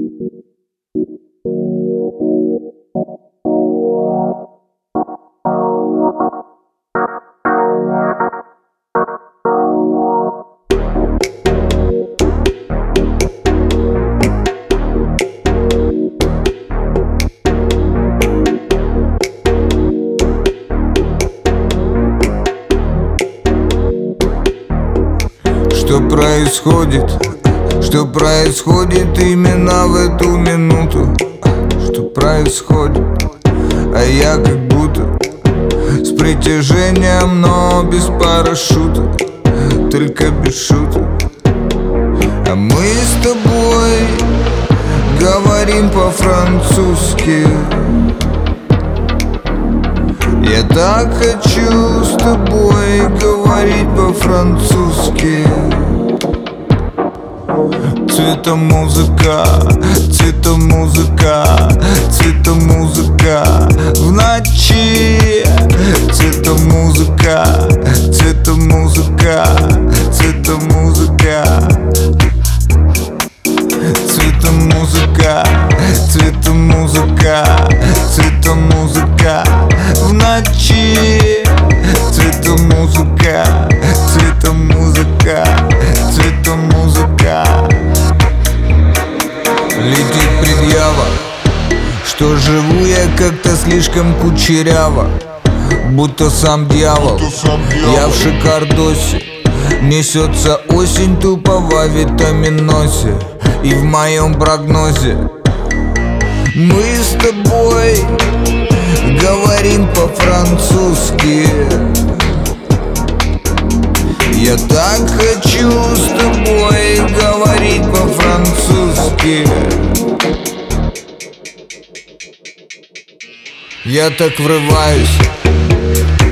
Что происходит? Что происходит именно в эту минуту? Что происходит? А я как будто с притяжением, но без парашюта, только без шуток. А мы с тобой говорим по-французски. Я так хочу с тобой говорить по-французски. Цветомузыка, цветомузыка, цветомузыка в ночи. Цветомузыка, цветомузыка, цветомузыка. Цветомузыка, цветомузыка, цветомузыка в ночи. Цветомузыка, цветомузыка, цветомузыка. Летит предъява, что живу я как-то слишком кучеряво, будто сам дьявол. Я в шикардосе, несется осень тупо в авитаминозе. И в моем прогнозе мы с тобой говорим по-французски. Я так хочу с тобой говорить по-французски. Я так врываюсь